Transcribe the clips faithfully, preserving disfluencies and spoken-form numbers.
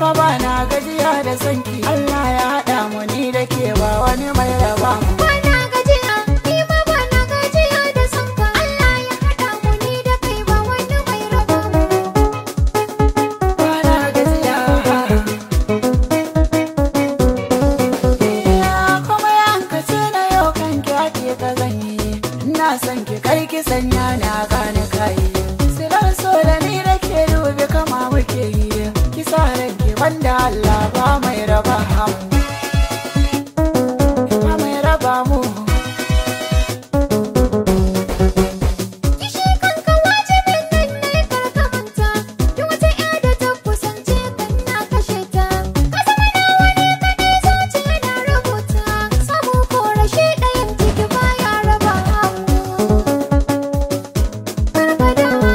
fa ba na gajiya da sanki. Allah ya haɗa mu ni da ke ba wani mai raba mu. Ba na gajiya, ni ma ba na gajiya da sanka. Allah ya haɗa mu ni da kai ba wani mai raba mu. Ba na gajiya. Iya kuma yankace na yau kanki ake ka zanyi. Ina son ki kai ki sanya na gane kai. Silar so da ni da ke dubi kama muke yi. Ki sa ranki wanda Allah ba mai raba mu. Ba mai raba mu. Kishi kanka wajibin nan ne karka manta. Duk wata ƴa da ta kusance kan na kashe ta. Ka zama nawa ne kaɗai zuciya na rubuta. Samu ko rashi ɗayan ciki baya raba mu. Karka damu.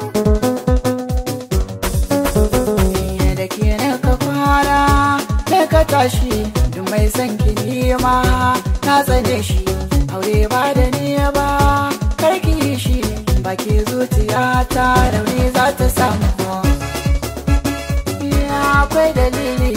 Ni da ke na ka kwana na ka tashi. Duk mai son ki nima na tsane shi. Aure ba da ni ba karki yi shi. Ba ke zuciya ta rauni za ta samu. Ya akwai dalili.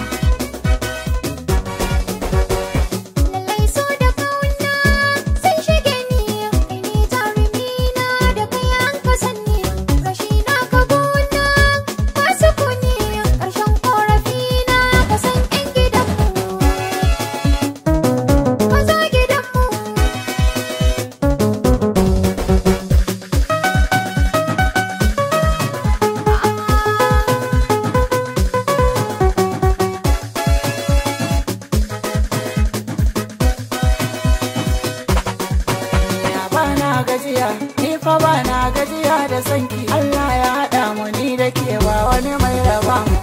Lallai so da kauna sun shige ni. Kai ne jarumi na da kai an ka sanni. Rashi na ka gona ba sukuni. Ƙarshen ƙorafi na ka san ƴan gidanmu. Ka zo gidanmu. Ya ba na gajiya, ni fa ba na gajiya da sanki. Allah ya haɗa mu ni da ke ba wani mai raba mu.